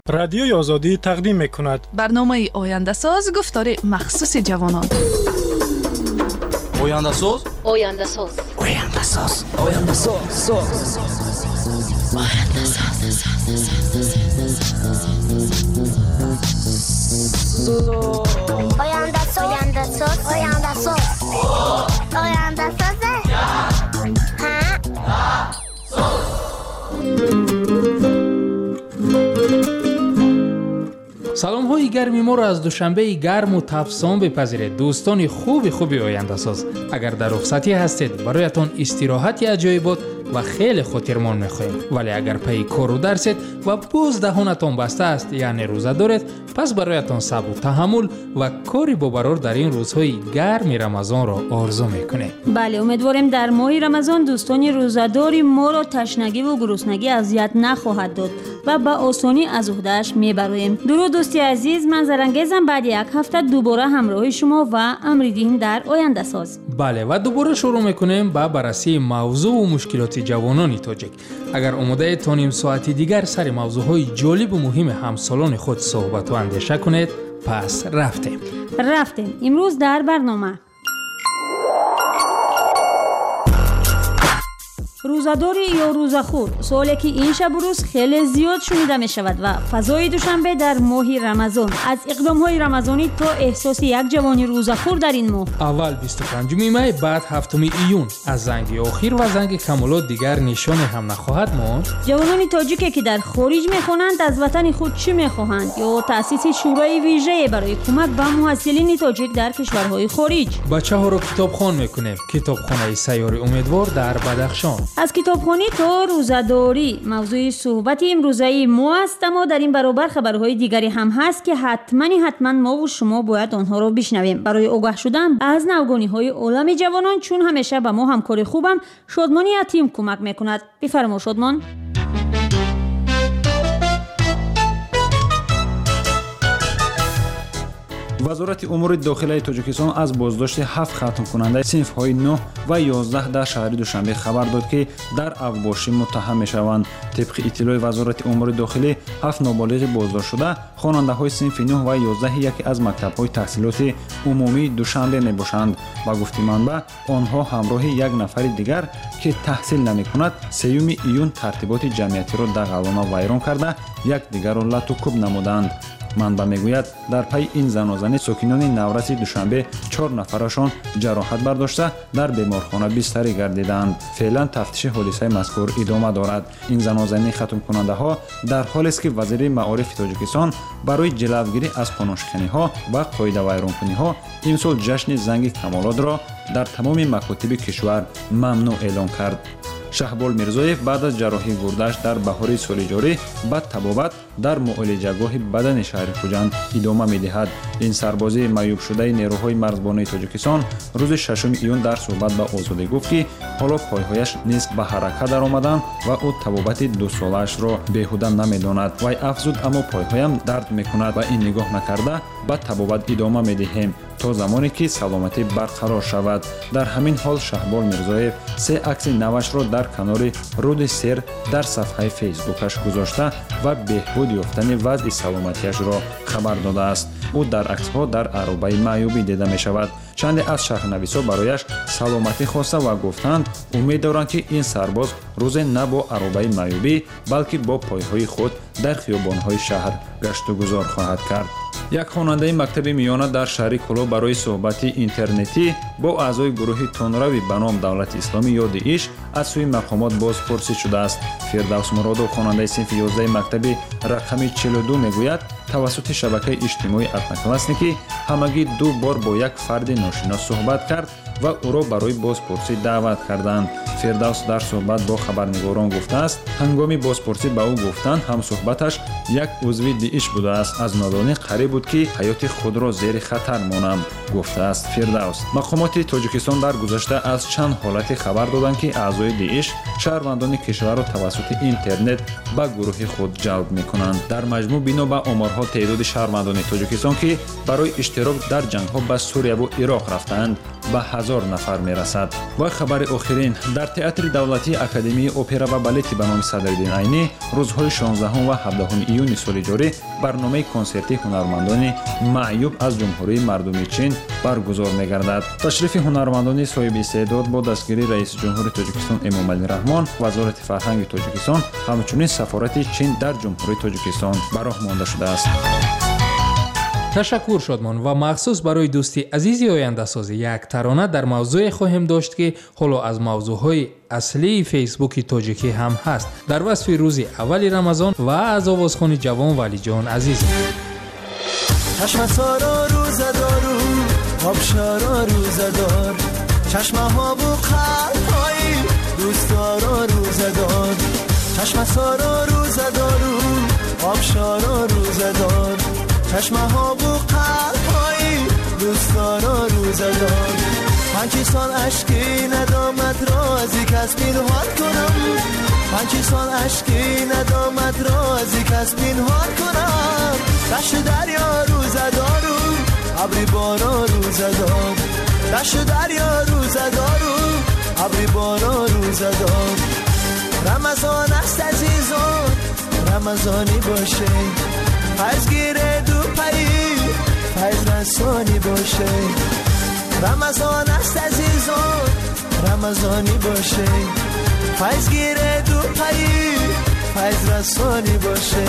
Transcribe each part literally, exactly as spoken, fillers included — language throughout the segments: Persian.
رادیوی آزادی تقدیم می‌کند برنامه آینده ساز گفتار مخصوص جوانان. آینده ساز آینده ساز آینده ساز آینده ساز آینده ساز آینده ساز آینده ساز آینده ساز آینده ساز سلام های گرمی ما را از دوشنبه گرم و تفسان بپذیرید دوستان خوب خوبی آینده ساز. اگر در رخصتی هستید برایتان استراحتی عجایبات و خیلی خاطرمان می‌خواهیم، ولی اگر پی کار و درسید و باز دهانتان بسته است یعنی روزه دارید، پس برایتان صبر و تحمل و کاری با برار در این روزهای گرم رمضان را آرزو می‌کنیم. بله، امیدواریم در ماه رمضان دوستان روزه‌داری ما را تشنگی و گرسنگی اذیت نخواهد داد و با آسانی از عهده‌اش میبریم. درود دوستی عزیز، من زرنگیزم. بعد یک هفته دوباره همراه شما و امریدین در آینده ساز. بله و دوباره شروع میکنیم با بررسی موضوع و مشکلات جوانان تاجیک. اگر آماده تا نیم ساعتی دیگر سر موضوعهای جالب و مهم همسالان خود صحبت و اندیشه کنید، پس رفتیم. رفتیم. امروز در برنامه روزه‌داری یا روزه‌خور، سوالی که این شب و روز خیلی زیاد شنیده می شود و فضای دوشنبه در ماه رمضان، از اقدام‌های رمضانی تا احساس یک جوانی روزه‌خور در این ماه. اول بیست و پنجم می، بعد هفتم ایون. از زنگ آخر و زنگ کمالات دیگر نشانه هم نخواهد ماند. جوانان تاجیکی که در خارج می‌خوانند از وطن خود چی می‌خواهند یا تأسیس شورای ویژه برای کمک به محصلین تاجیک در کشورهای خارج. بچه‌ها را کتابخوان می‌کنیم. کتابخانه سیار امیدوار در بدخشان. از کتابخوانی تا روزه‌داری موضوع صحبت امروزی ما است، اما در این برابر خبرهای دیگری هم هست که حتما حتما ما و شما باید آنها را بشنویم. برای آگاه شدن از نوگانی‌های عالم جوانان، چون همیشه به ما همکار خوبم شادمانی یتیم کمک می‌کند. بفرما شادمان. وزارت امور داخلی تاجیکستان از بازداشت هفت ختم کننده صنف‌های نه و یازده در شهر دوشنبه خبر داد که در افباشی متهم می‌شوند. طبق اطلاع وزارت امور داخلی، هفت نابالغ بازداشت شده خواننده‌های صنف نه و یازده یکی از مکتب‌های تحصیلات عمومی دوشنبه میباشند. با گفته منبع، آنها همراه یک نفر دیگر که تحصیل نمی‌کند سیوم ایون ترتیبات جمعیتی را دغلانه ویران کرده یک دیگر را لط و کوب نمودند. منبع میگوید در پی این زن و زنی ساکنان نورس دوشنبه چهار نفرشان جراحت برداشته در بیمارخانه بستری گردیدند. فعلا تفتیش حادثه مذکور ادامه دارد. این زن و زنی ختم کننده ها در حالی است که وزیر معارف تاجیکستان برای جلوگیری از قانونشکنی ها و قاعده ویران کنی ها امسال جشن زنگ کمالات را در تمام مکاتب کشور ممنوع اعلام کرد. شهبال میرزایف بعد از جراحی گردش در بهار سال جاری با تبابت در معالجهگاه بدن شهر خوجند ادامه می‌دهد. این سربازی معیوب شده نیروهای مرزبانی تاجیکستان روز ششم ایون در صحبت با آزادی گفت که حالا پایهایش نیز به حرکت درآمدند و او تبابت دو سالش را بیهوده نمی‌داند. وی افزود اما پایهایم درد می‌کند و این نگاه نکرده با تبابت ادامه می‌دهیم تا زمانی که سلامتی برقرار شود. در همین حال شهبال میرزایف سه عکس نوش را در کنار رود سر در صفحه فیسبوکش گذاشته و بهبود یافتن وضع سلامتیش را خبر داده است. او در عکس‌ها در عربه معیوبی دیده می شود. چند از شهرنویسا برایش سلامتی خواسته و گفتند امید دارند که این سرباز روز نه با عربه معیوبی بلکه با پایهای خود در خیابان‌های شهر گشت و گذار خواهد کرد. یک خواننده مکتب میانه در شهر کلو برای صحبت اینترنتی با اعضای گروه تونروی به نام دولت اسلامی یا داعش از سوی مقامات بازپرسی شده است. فردوس مرادov خواننده صنف یازده مکتب رقم چهل و دو میگوید توسط شبکه اجتماعی اتناکلاسنیکی همگی دو بار با یک فرد ناشناس صحبت کرد و او را برای بازپرسی دعوت کردند. فردوس در صحبت با خبرنگاران گفته است هنگام بازپرسی به او گفتند هم صحبتش یک عضو داعش بوده است. از نادانی قریب بود که حیات خود را زیر خطر مانم، گفته است فردوس. مقامات تاجیکستان در گذشته از چند حالت خبر دادند که اعضای داعش شهروندان کشور را توسط اینترنت به گروه خود جلب می‌کنند. در مجموع بنا به آمارها تعداد شهروندان تاجیکستان که برای اشتراک در جنگ‌ها به سوریه و عراق رفتند به هزار نفر می‌رسد. و خبر آخرین، در تئاتر دولتی اکادمی اپرا و بالت به نام صدرالدین عینی روزهای شانزدهم و هفدهم ایون سال جاری برنامه کنسرتی هنرمندان معیوب از جمهوری مردمی چین برگزار می‌گردد. تشریف هنرمندان صاحب استعداد با دستگیری رئیس جمهور تاجیکستان امامعلی رحمان، وزارت فرهنگ تاجیکستان همچنین سفارت چین در جمهوری تاجیکستان به راه مانده شده است. تشکر شادمان و مخصوص برای دوستی عزیزی آینده سازی یک ترانه در موضوع خواهیم داشت که حالا از موضوعهای اصلی فیسبوک تاجیکی هم هست در وصف روزی اول رمضان و از آوازخوان جوان ولی جان عزیز. چشم سارا روزدارو آبشارا روزدار چشم ها و قلب های دوستارا روزدار چشم سارا روزدارو آبشارا روزدار چشم ها و قلب های دوستارا روزدار پنچی سال عشقی ندامت رازی کس پینهان کنم پنچی سال عشقی ندامت رازی کس پینهان کنم دشت دریا روزدارو ابری بارا روزدار دشت دریا روزدارو ابری بارا روزدار رمضان است عزیزان رمضانی باشه فیض گیره دو پایی فیض رسانی باشه رمضان است عزیزان رمضانی باشه فیض گیره دو پایی فیض رسانی باشه.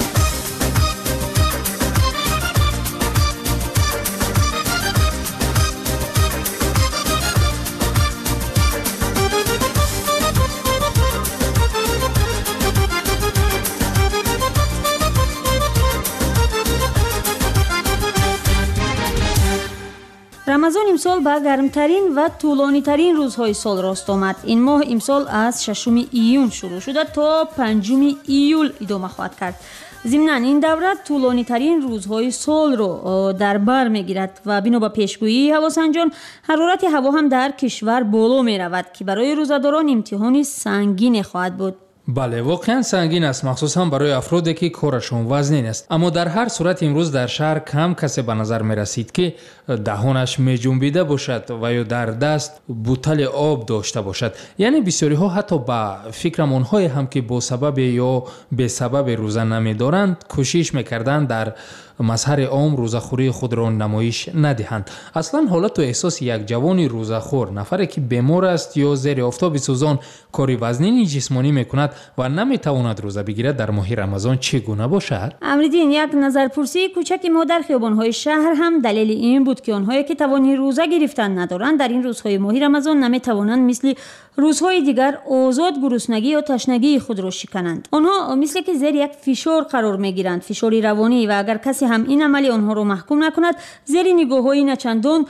рамазон имсол ба гармтарин ва тӯлонитарин рӯзҳои сол рост омад. Ин моҳ имсол аз шашуми июн шурӯъ шуда то панҷуми июл идома хоҳад кард. зимнан ин давра тӯлонитарин рӯзҳои солро дар бар мегирад ва бино ба пешгӯии ҳавосанҷон ҳарорати ҳаво ҳам дар кишвар боло меравад ки барои рӯзадорон имтиҳони сангине хоҳад буд. бале, воқеан сангин аст, махсусан барои афроде ки корашон вазнин аст. аммо дар ҳар сурат имрӯз дар шаҳр кам касе ба назар мерасид ки даҳонаш меҷунбида бошад ва ё дар даст бутали об дошта бошад. яъне бисёриҳо ҳатто ба фикрам онҳое ҳам ки бо сабабе ё бесабабе рӯза намедоранд кӯшиш мекарданд дар мазҳари ом рӯзахӯрии худро намоиш надиҳанд. аслан ҳолату эҳсоси як ҷавони рӯзахӯр, нафаре ки бемор аст ё зери офтоби сӯзон кори вазнини ҷисмонӣ мекунад ва наметавонад рӯза бигирад дар моҳи рамазон чӣ гуна бошад? амридин, як назарпурсии кӯчаки мо дар хиёбонҳои шаҳр ҳам далели ин буд ки онҳое ки тавони рӯза гирифтан надоранд дар ин рӯзҳои моҳи рамазон наметавонанд мисли рӯзҳои дигар озод гуруснагӣ ё ташнагии худро шикананд. онҳо мисле ки зери як фишор қарор мегиранд, фишори равонӣ, ва агар касе ҳам ин амали онҳоро маҳкум накунад, зери нигоҳҳои начандон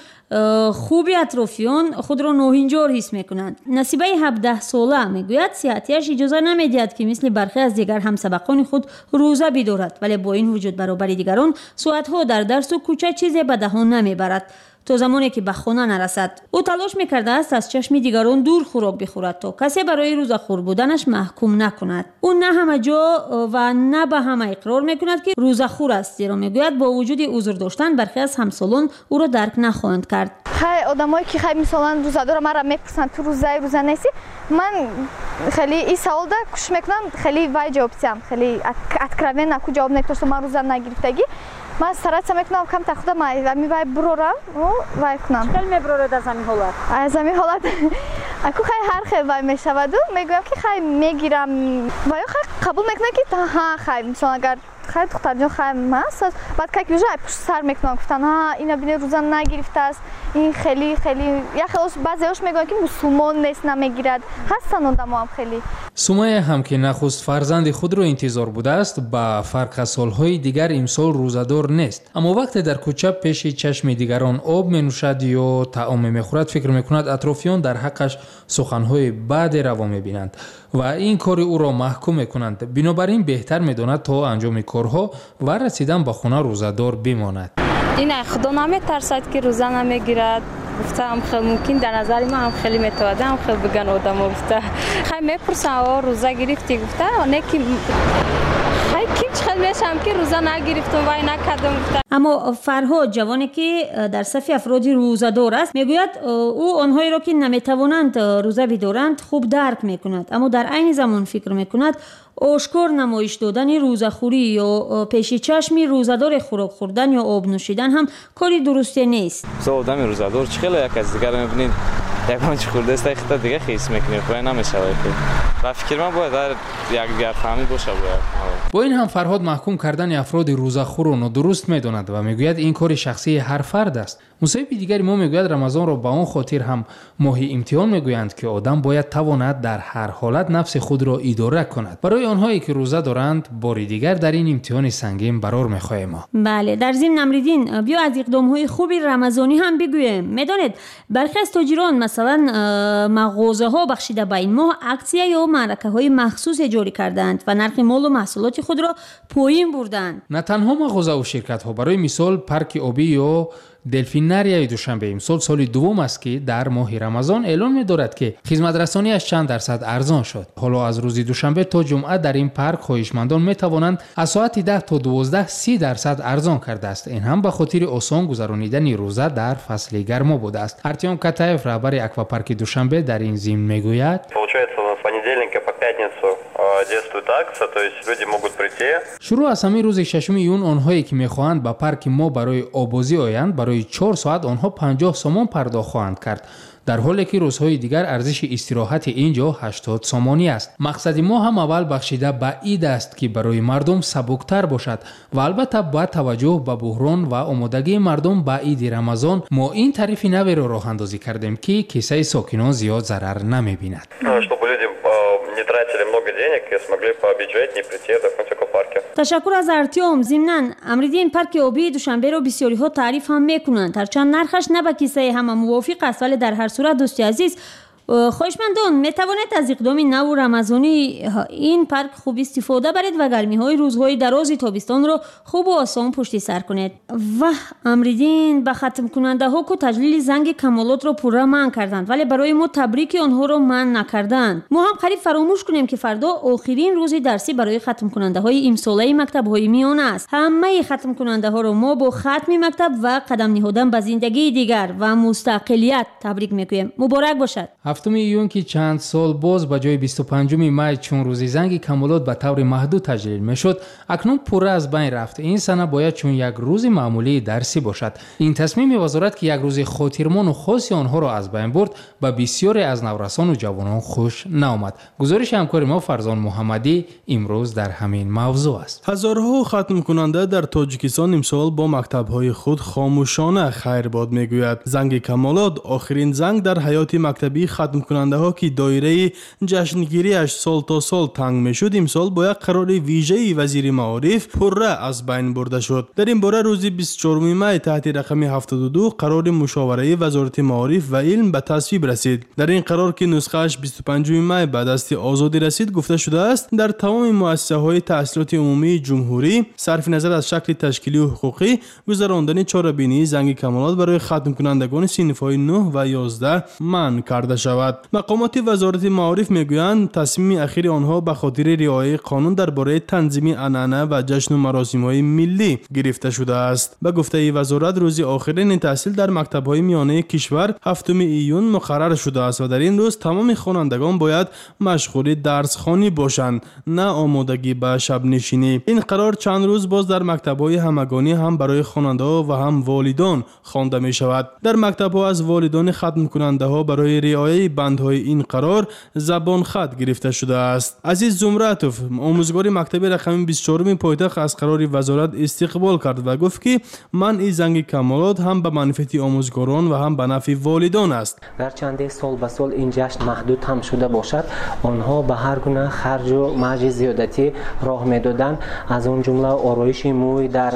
хуби атрофиён худро ноҳинҷор ҳис мекунанд. насибаи ҳабдаҳсола мегӯяд сиҳатияш иҷоза намедиҳад ки мисли бархе аз дигар ҳамсабақони худ рӯза бидорад, вале бо ин вуҷуд баробари дигарон соатҳо дар дарсу кӯча чизе ба даҳон намебарад то замоне ки ба хона нарасад. ӯ талош мекардааст аз чашми дигарон дур хӯрок бихӯрад то касе барои рӯзахӯр буданаш маҳкум накунад. ӯ на ҳама ҷо ва на ба ҳама иқрор мекунад ки рӯзахӯр аст, зеро мегӯяд бо вуҷуди узр доштан бархе аз ҳамсолон ӯро дарк нахоҳанд кард. хай одамое ки хай мисолан рӯзадора маро мепурсанд ту рӯзаи рӯза нести, ман хеле ин саволда кӯшиш мекунам хеле вай ҷавоб диҳам, хеле откровенно ку ҷавоб надиҳам то ман рӯза нагирифтагӣ ман старатся мекунам камтар худа ами вай бурорам вай кунам. Чӣ мебурорад аз ҳамин ҳолат? аз ҳамин ҳолат аку хай ҳар хел вай мешаваду мегӯям ки хай мегирам ваё хай қабул мекунам ки ҳа хай мисолан агар хай духтарҷон хай маст баъд как уже пушт сар мекунам гуфтан ҳа ина бини рӯза нагирифтааст ин хели хели я хелос баъзеош мегӯям ки мусулмон нест намегирад ҳастанд одамоам хели. сумая ҳам ки нахуст фарзанди худро интизор будааст ба фарқ аз солҳои дигар имсол рӯзадор нест, аммо вақте дар кӯча пеши чашми дигарон об менӯшад ё таоме мехӯрад фикр мекунад атрофиён дар ҳаққаш суханҳои баъде раво мебинанд. و این کار او را محکوم میکنند. بنابراین بهتر میداند تا انجام کارها و رسیدن به خانه روزه‌دار بماند. این خدا نمیترسد که روزه نمیگیرد. گفته هم خیلی ممکن در نظر ما هم خیلی متواضع هم خیلی بگن آدم ها گفته خیلی میپرسن آه روزه گرفتی گفته نه که خیلی کیچ خیلی میشم که روزه نگرفتم وای نکردم گفته. اما فرهاد جوانی که در صف افراد روزه‌دار است میگوید او آنهایی را که نمیتوانند روزه بدارند خوب درک میکند، اما در عین زمان فکر میکند آشکار نمایش دادن روزه‌خوری یا پیش چشم روزه‌دار خوراک خوردن یا آب نوشیدن هم کاری درستی نیست. سو آدم روزه‌دار چخیلی یک از دیگر میبینید یکان چی خورده است خیلی دیگه خیس میکنیم خواهی نمیشه و فکر من باید در یک دیگر فهمی باشه باید. با این هم فرهاد محکوم کردن افراد روزه‌خور را نادرست میداند و میگوید این کار شخصی هر فرد است. مصاحب دیگری ما میگوید رمضان را به آن خاطر هم ماه امتحان میگویند که آدم باید تواند در هر حالت نفس خود را اداره کند. برای آنهایی که روزه دارند بار دیگر در این امتحان سنگین قرار میخواهیم ما. بله، در ضمن امریدین بیا از اقدام‌های خوبی رمضانی هم بگویم. میدانید برخی از تاجران مثلا مغازه‌ها بخشیده به این ماه اکسیه یا معرکه‌های مخصوص جاری کردند و نرخ مال و محصولات خود را پایین بردند. نه تنها مغازه و شرکت‌ها، برای مثال پارک آبی یا دلفینریای دوشنبه امسال سال دوم است که در ماه رمضان اعلام می‌دارد که خدمت‌رسانی‌اش چند درصد ارزان شد. حالا از روز دوشنبه تا جمعه در این پارک خواهشمندان می‌توانند از ساعت ده تا دوازده سی درصد ارزان کرده است. این هم به خاطر آسان گذرانیدن روزه در فصل گرما بوده است. ارتیام کتایف رهبر اکواپارک دوشنبه در این ضمن میگوید شروع از همین روز ششم ایون آنهایی که می‌خواهند به پارک ما برای آبازی آیند برای چهار ساعت آنها پنجاه سومان پرداخت خواهند کرد، در حالی که روزهای دیگر ارزش استراحت اینجا هشتاد سومانی است. مقصد ما هم اول بخشیده به عید است که برای مردم سبکتر باشد و البته با توجه به بحران و آمادگی مردم به عید رمضان ما این تعریف نوی را راه اندازی کردیم که کیسه ساکنان زیاد ضرر نمی‌بیند. تشکر از ارتیام. ضمناً امریدین پارک آبی دوشنبه رو بسیاری ها تعریف هم میکنند، هرچند نرخش نه به کیسه همه موافق است، ولی در هر صورت دوستی عزیز خواهشمندان میتوانید از اقدام نو رمضانی این پارک خوب استفاده برید و گرمی های روزهای دراز تابستان رو خوب و آسان پشت سر کنید. و امریدین به ختم کننده ها که تجلیل زنگ کمالات رو پورا منع کردند، ولی برای ما تبریک آنها رو منع نکردند. ما هم قریب فراموش کنیم که فردا آخرین روز درسی برای ختم کننده های امساله مکتب های میانه است. همه ختم کننده ها رو ما با ختم مکتب و قدم نهادن به زندگی دیگر و مستقلیت تبریک میگوییم. مبارک باشد. هفتم ایون که چند سال باز به جای بیست و پنجم می چون روز زنگ کمالات به طور محدود تجلیل میشد، اکنون پوره از بین رفت. این سنه باید چون یک روز معمولی درسی باشد. این تصمیم وزارت که یک روز خاطرمان و خاص آنها را از بین برد به بسیاری از نورسان و جوانان خوش نآمد. گزارش همکار ما فرزان محمدی امروز در همین موضوع است. هزارها ختم کننده در تاجیکستان امسال با مکتب‌های خود خاموشانه خیر باد میگوید. زنگ کمالات آخرین زنگ در حیات مکتبی ختم کننده ها که دایره جشنگیری اش سال تا سال تنگ می شد امسال با یک قرار ویژه وزیر معارف پره از بین برده شد. در این باره روز بیست و چهارم می تحت رقم هفتاد و دو قرار مشاوره وزارت معارف و علم به تصویب رسید. در این قرار که نسخه اش بیست و پنجم می به دست آزادی رسید گفته شده است در تمام مؤسسه های تحصیلات عمومی جمهوری صرف نظر از شکل تشکیلی و حقوقی گذراندن چهاربینی زنگ کمالات برای ختم کنندگان صنف های نه و یازده منع کرده شود. مقامات وزارت معارف میگویند تصمیم اخیر آنها به خاطر رعایت قانون درباره تنظیم عنعنه و جشن و مراسم‌های ملی گرفته شده است. به گفته وزارت روز آخرین تحصیل در مکتب‌های میانه کشور هفتم ایون مقرر شده است و در این روز تمام خوانندگان باید مشغول درس خوانی باشند، نه آمادگی به شب نشینی. این قرار چند روز باز در مکتب‌های همگانی هم برای خواننده‌ها و هم والدان خوانده می شود. در مکتب‌ها از والدان ختم کننده‌ها برای رعایت بندهای این قرار زبان خط گرفته شده است. عزیز زمرتوف آموزگار مکتب رقم بیست و چهارم پایتخت از قرار وزارت استقبال کرد و گفت که منع زنگ کمالات هم به منفعت آموزگاران و هم به نفع والدان است. گرچند سال به سال این جشن محدود هم شده باشد، آنها به هر گونه خرج و مرج زیادتی راه میدادند، از اون جمله آرایش موی در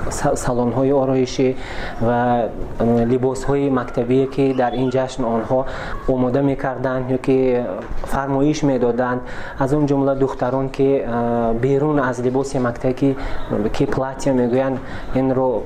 سالن های آرایشی و لباس های مکتبی که در این جشن آنها آماده میکردند یا که فرمایش میدادند. از اون جمله دختران که بیرون از لباس مکتبی که پلاتیا میگویند این رو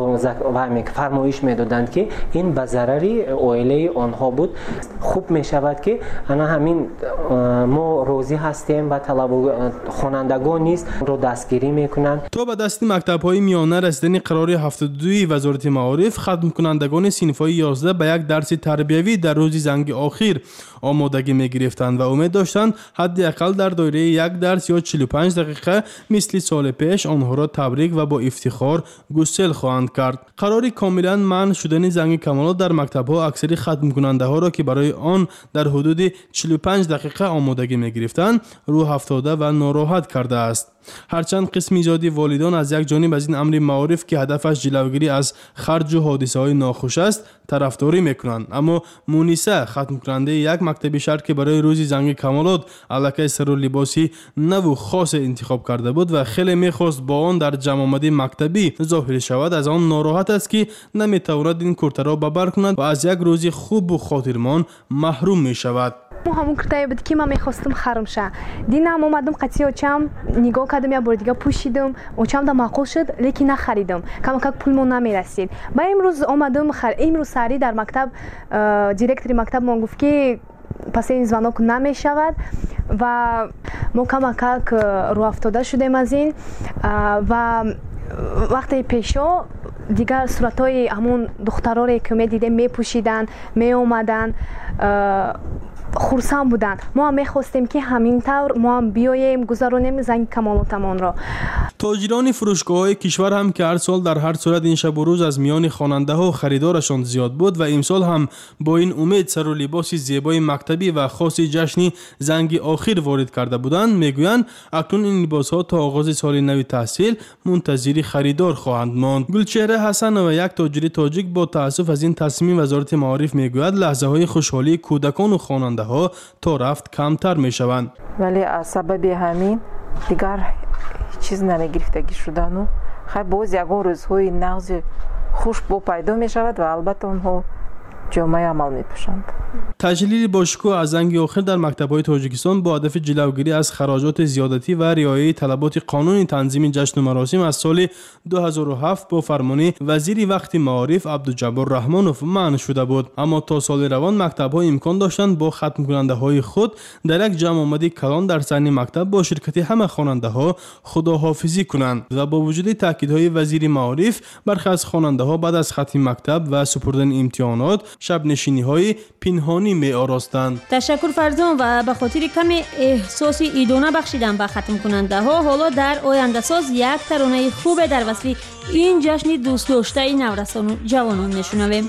فرمایش میدادند که این به ضرر عائله آنها بود. خوب میشود که انا همین ما روزی هستیم و طلب خوانندگان نیست رو دستگیری میکنند. تا به دست مکتب‌های میانه رسیدن قرار هفتاد و دو وزارت معارف، ختم کنندگان صنف‌های یازده به یک درس تربیوی در روز زنگ آخر آمادگی می‌گرفتند و امید داشتند حداقل در دایره یک درس یا چهل و پنج دقیقه مثل سال پیش آنها را تبریک و با افتخار گسل خواهند کرد. قراری کاملا منع شدن زنگ کمالات در مکتب‌ها اکثر ختم کننده‌ها را که برای آن در حدود چهل و پنج دقیقه آمادگی می‌گرفتند رو افتاده و ناراحت کرده است. هرچند قسمی زیادی والدان از یک جانب از این امر معارف که هدفش جلوگیری از خرج و حادثه‌های ناخوش است طرفداری میکنند، اما مونیسه ختم کننده یک مکتب شهر که برای روز زنگ کمالات الکی سر و لباسی نو خاص انتخاب کرده بود و خیلی میخواست با آن در جمع آمده مکتبی ظاهر شود، از آن ناراحت است که نمیتواند این کرته را ببر کند و از یک روز خوب و خاطرمان محروم میشود. ما همون کرتایی بود که من میخواستم خرم شه. دینم اومدم قطعی اوچم نگاه کردم یا بار دیگه پوشیدم، اوچم دا معقول شد لیکن نخریدم. کم کم پولمون نمیرسید. با امروز اومدم خر امروز سری در مکتب دیرکتور مکتب ما گفت که پس این زوانک نمیشود و ما کم کم رو افتاده شدیم از این و وقتی پیشو دیگر صورتای همون دخترایی که می دیدیم می پوشیدن می اومدن خرسند بودند. ما هم میخواستیم که همین طور ما هم بیاییم گذرانیم زنگ کمالاتمان را. تاجران فروشگاه‌های کشور هم که هر سال در هر صورت این شب و روز از میان خواننده‌ها و خریدارشان زیاد بود و امسال هم با این امید سر و لباس زیبای مکتبی و خاص جشنی زنگ آخر وارد کرده بودند، میگویند اکنون این لباس‌ها تا آغاز سال نو تحصیل منتظر خریدار خواهند ماند. گلچهره حسن و یک تاجر تاجیک با تأسف از این تصمیم وزارت معارف میگوید لحظه‌های خوشحالی کودکان و خواننده ها تا رفت کمتر می شوند. ولی از سبب همین دیگر چیز نمیگرفتگی شدن و خیلی باز یکان روزهای نغز خوش با پیدا می شود و البته اونها جامعه عمل می پوشند. تجلیل باشکوه از زنگ آخر در مکتب‌های تاجیکستان با هدف جلوگیری از خراجات زیادتی و رعایت طلبات قانون تنظیم جشن و مراسم از سال دو هزار و هفت با فرمان وزیر وقت معارف عبدالجبار رحمانوف منع شده بود، اما تا سال روان مکتب‌ها امکان داشتند با ختم کننده‌های خود در یک جمع آمدی کلان در صحن مکتب با شرکت همه خواننده‌ها خداحافظی کنند و با وجود تاکیدهای وزیر معارف برخی از خواننده‌ها بعد از ختم مکتب و سپردن امتحانات شب نشینی‌های پنهانی می آراستند. تشکر فرزان و به خاطر کم احساس ایدانه بخشیدن به ختم کننده ها حالا در آینده ساز یک ترانه خوب در وصف این جشن دوست داشته نورسان و جوانان نشنویم.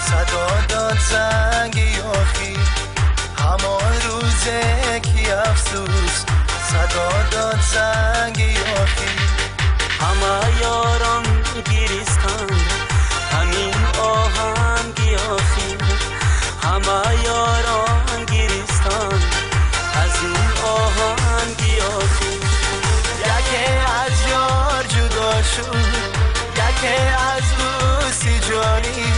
صدا داد زنگ یاخی همان روزه که افسوس صدا داد زنگ یاخی همه یاران گریستان همین آهنگ یاخی همه یاران گریستان از این آهنگ یاخی یکی از یار جدا شد یکی از دوستی جانی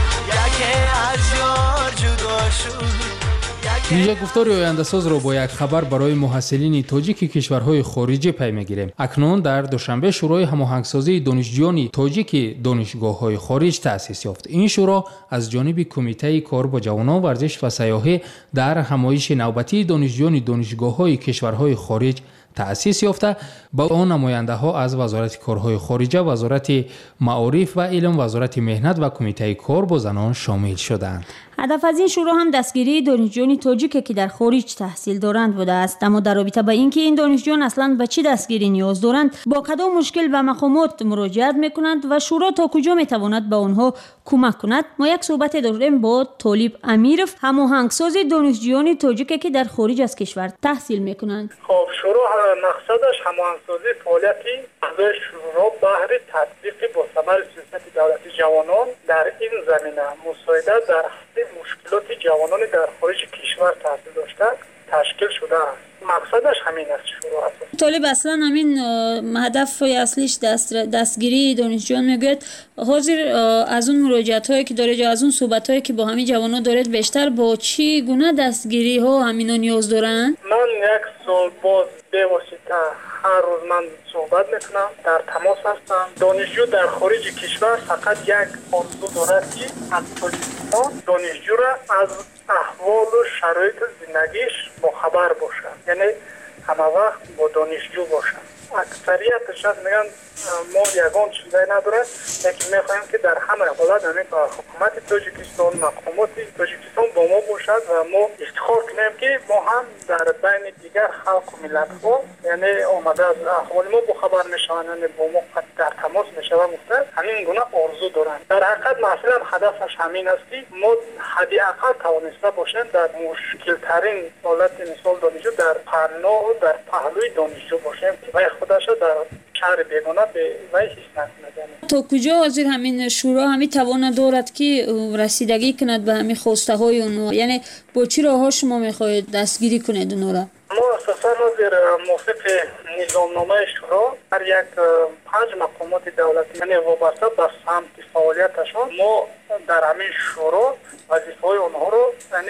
یکی از یار جدا شد. اینجا گفتار آینده‌ساز را با یک خبر برای محصلین تاجیک کشورهای خارجی پی می‌گیریم. اکنون در دوشنبه شورای هماهنگسازی دانشجویان تاجیک دانشگاه‌های خارج تأسیس یافت. این شورا از جانب کمیته کار با جوانان، ورزش و سیاحت در همایش نوبتی دانشجویان دانشگاه‌های کشورهای خارج تأسیس یافته. با آن نماینده‌ها از وزارت کارهای خارجه، وزارت معارف و علم، وزارت مهنت و کمیته کار با زنان شامل شدند. هدف از این شورا هم دستگیری دانشجویان تاجیک که در خارج تحصیل دارند بوده است. اما در رابطه با اینکه این دانشجویان اصلا به چی دستگیری نیاز دارند، با کدام مشکل به مقامات مراجعت میکنند و شورا تا کجا میتواند به آنها کمک کند، ما یک صحبت داریم با طالب امیرов، هماهنگساز دانشجویان تاجیک که در خارج از کشور تحصیل میکنند. خب شورا مقصدش هماهنگسازی فعالیتی اعضای شورا بهر تطبیق با ثمر سیاست دولتی جوانان در این زمینه مساعدت در حل مشکلات جوانان در خارج کشور تحصیل داشته تشکیل شده است. مقصدش همین است شورا است. طالب اصلا همین هدف اصلیش دست دستگیری دانشجویان میگوید. حاضر از اون مراجعت هایی که دارید یا از اون صحبت هایی که با همین جوانان دارید بیشتر با چی گونه دستگیری ها همینا نیاز دارن؟ من یک سال باز به واسطه هر روز من صحبت میکنم، در تماس هستم. دانشجو در خارج کشور فقط یک آرزو دارد که از تاجیکستان دانشجو را از احوال و شرایط زندگیش با خبر باشد، یعنی همه وقت با دانشجو باشد. اکثریتش از میگن ما یگان چیزایی نداره، لیکن میخوایم که در همه حالت همین حکومت تاجیکستان، مقامات تاجیکستان با ما باشد و ما افتخار کنیم که ما هم در بین دیگر خلق و ملت ها یعنی آمده از احوال ما با خبر میشوند، یعنی با ما در تماس میشوند. مختلف همین گونه آرزو دارند. در حقیقت مثلا هدفش همین است که ما حدی اقل توانسته باشیم در مشکل ترین حالت مثال دانشجو در پناه و در پهلوی دانشجو باشیم و خودش در شهر بیگانه به وی هیچ نکنه. تا کجا حاضر همین شورا همی توان دارد که رسیدگی کند به همین خواسته های اونها؟ یعنی با چی راه ها شما میخواهید دستگیری کنید اونها را؟ ما اساسا حاضر موافق نظامنامه شورا هر یک پنج مقامات دولتی یعنی وابسته به سمت فعالیتشان ما در همین شورا وظیفه های اونها رو یعنی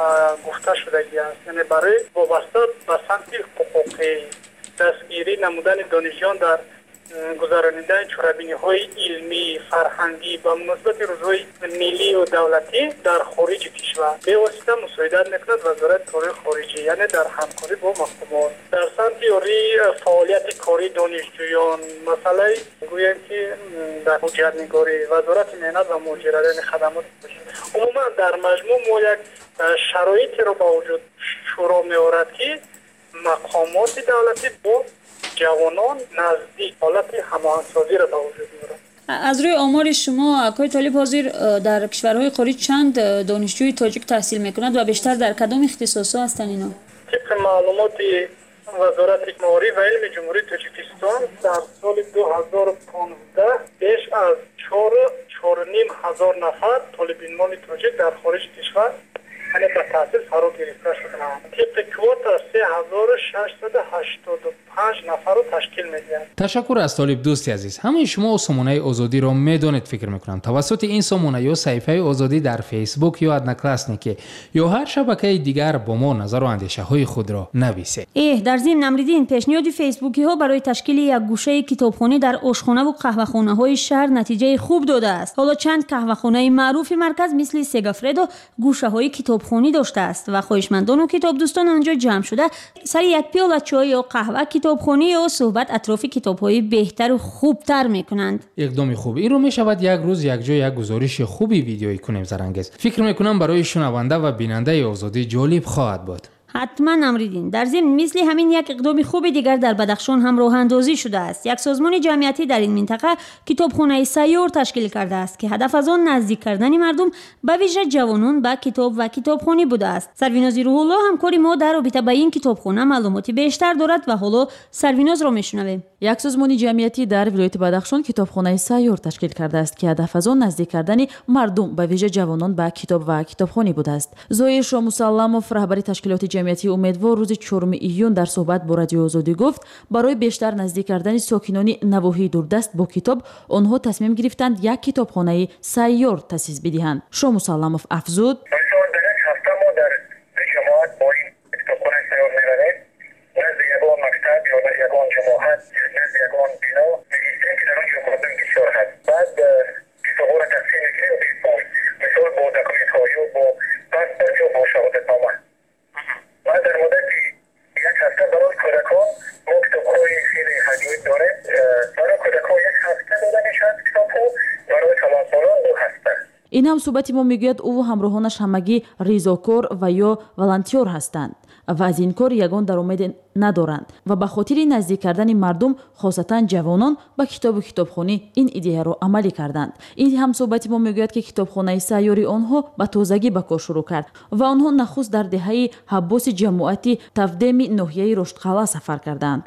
گفته شدگی است، یعنی برای وابسته به سمت حقوقی دستگیری نمودن دانشجویان در گذرانیدن چاره‌بینی‌های علمی فرهنگی با مناسبت روزهای ملی و دولتی در خارج کشور به واسطه مساعدت می‌کند وزارت کار خارجی، یعنی در همکاری با مقامات در سمت یاری فعالیت کاری دانشجویان. مثلا گوییم که در حجت‌نگاری وزارت مهنت و مهاجرت یعنی خدمات عموما در مجموع ما یک شرایطی رو با وجود شورا می‌آورد که مقامات دولتی با جوانان نزدیک حالت هماهنگسازی را به وجود می‌آورد. از روی آمار شما آقای طالب حاضر در کشورهای خارج چند دانشجوی تاجیک تحصیل می‌کنند و بیشتر در کدام اختصاص‌ها هستند اینا؟ طبق معلومات وزارت معارف و علم جمهوری تاجیکستان در سال دو هزار و پانزده بیش از چهار و نیم هزار نفر طالب علم تاجیک در خارج کشور یعنی به تحصیل فرا گرفته شدند. طبق کوتا سه هزار و ششصد و هشتاد و پنج نفر رو تشکیل می‌دهد. تشکر از طالب دوستی عزیز. همه شما سامانه آزادی را میدانید فکر میکنم توسط این سامانه یا صفحه آزادی در فیسبوک یا ادنکلاسنیکی یا هر شبکه دیگر با ما نظر و اندیشه های خود را نویسید. ای در ضمن نمریدین پیشنهاد فیسبوکی ها برای تشکیل یک گوشه کتابخانه در آشخانه و قهوه‌خانه های شهر نتیجه خوب داده است. حالا چند قهوه‌خانه معروف مرکز مثل سگافردو گوشه های کتابخانه داشته است و خواهشمندان و کتاب دوستان آنجا جمع شده سر یک پیاله چای یا قهوه کتابخانه یا صحبت اطراف کتاب‌های بهتر و خوبتر می‌کنند. اقدام خوب این رو می‌شود یک روز یک جای یک گزارش خوبی ویدیویی کنیم زرانگیز. فکر می‌کنم برای شنونده و بیننده آزادی جالب خواهد بود. حتما نمریدین. در ضمن مثل همین یک اقدام خوب دیگر در بدخشان هم راه اندازی شده است. یک سازمان جمعیتی در این منطقه کتابخانه سیار تشکیل کرده است که هدف از آن نزدیک کردن مردم به ویژه جوانان به کتاب و کتابخانه بوده است. سرویناز روح الله همکاری ما در رابطه با این کتابخانه معلوماتی بیشتر دارد و حالا سرویناز را میشنویم. یک سازمان جمعیتی در ولایت بدخشان کتابخانه سیار تشکیل کرده است که هدف از آن نزدیک کردن مردم به ویژه جوانان به کتاب و کتابخانه بوده است. زوی شاه مسلموف رهبر تشکیلات جمعیتی امیدوار روز چهارم ایون در صحبت با رادیو آزادی گفت برای بیشتر نزدیک کردن ساکنان نواحی دوردست با کتاب آنها تصمیم گرفتند یک کتابخانه سیار تأسیس بدهند. شاه مسلموف افزود این هم صحبتی ما میگوید او و همراهانش همگی ریزاکار و یا والنتیور هستند و از این کار یگان درآمد ندارند و به خاطر نزدیک کردن مردم خاصتا جوانان به کتاب و کتابخانه این ایده را عملی کردند. این هم صحبتی ما میگوید که کتابخانه سیاری آنها به تازگی به کار شروع کرد و آنها نخست در دهه حباس جماعتی تفدیم ناحیه رشدقلا سفر کردند.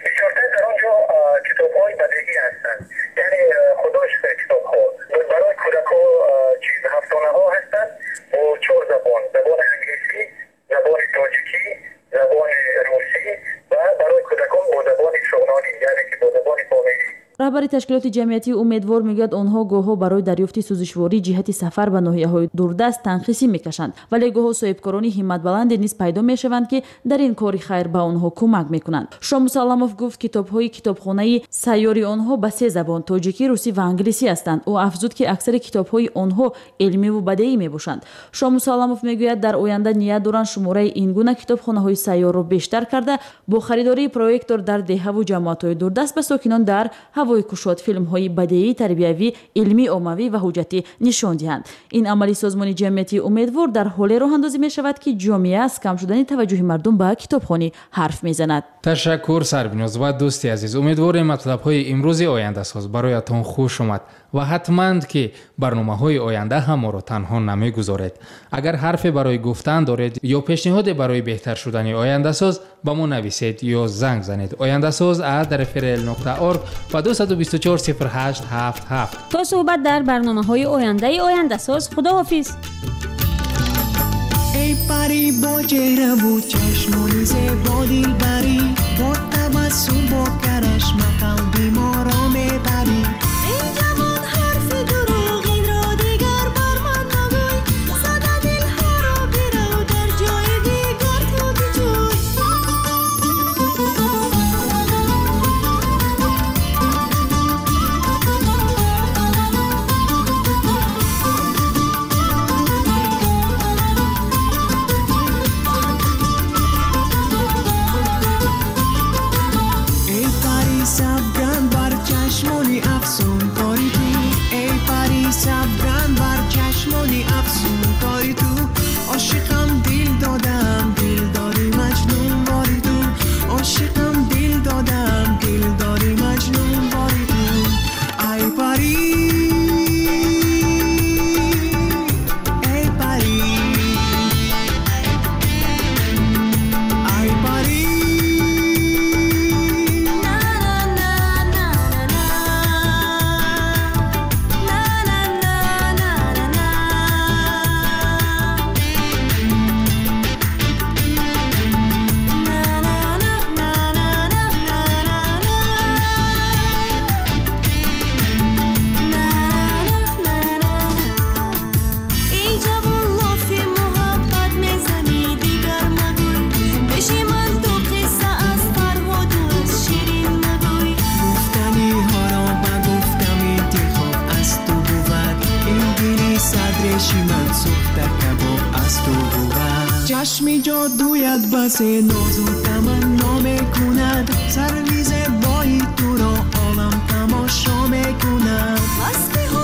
رهبر تشکیلات جمعیتی امیدوار میگوید آنها گاه‌ها برای دریافت سوزشواری جهت سفر به ناحیه‌های دوردست تنخیصی میکشند ولی گاه‌ها صاحبکاران همت بلند نیز پیدا میشوند که در این کار خیر به آنها کمک میکنند. شاه مسلموف گفت کتاب‌های کتابخانه سیاری آنها به سه زبان تاجیکی، روسی و انگلیسی هستند. او افزود که اکثر کتاب‌های آنها علمی و بدیعی میباشند. شاه مسلموف میگوید در آینده نیت دارند شماره این گونه کتابخانه‌های سیار را بیشتر کرده با خریداری پروژکتور در دهه و جماعت‌های دوردست به ساکنان در هوای کشاد فیلم‌های بدیعی، تربیوی، علمی، عمومی و حجتی نشان دهند. این عملی سازمان جمعیتی امیدوار در حال راه اندازی می‌شود که جامعه از کم شدن توجه مردم به کتابخانه حرف می‌زند. تشکر سربیناز و دوستی عزیز. امیدوارم مطلب‌های امروز آینده ساز برایتان خوش آمد و حتما که برنامه‌های آینده هم ما را تنها نمی‌گذارید. اگر حرفی برای گفتن دارید یا پیشنهادی برای بهتر شدن آینده ساز با ما نویسید یا زنگ زنید. آینده ساز ات رفرل نقطه اورگ و دو دو چهار صفر هشت هفت هفت. تا صحبت در برنامه‌های آینده آینده ساز. خداحافظ. ای پری با چهره و چشمانی زیبا دلبری، با تبسم با کرشم قلبی ما را میبری. این جوان حرف دروغ این را دیگر بر من نگوی، صدا دلها را برو در جای دیگر تو بجوی. Afgan bar chashmoni afsun kori tu, ey Paris Afgan bar chashmoni afsun kori tu, oshiqam dil dodam dil dori majnun bori tu, oshiqam dil dodam dil dori majnun bori tu, ay Paris, ey Paris, ay Paris. چشمی جادویت بس نازو تمنا میکند، سرویز بایی تو را عالم تماشا میکند.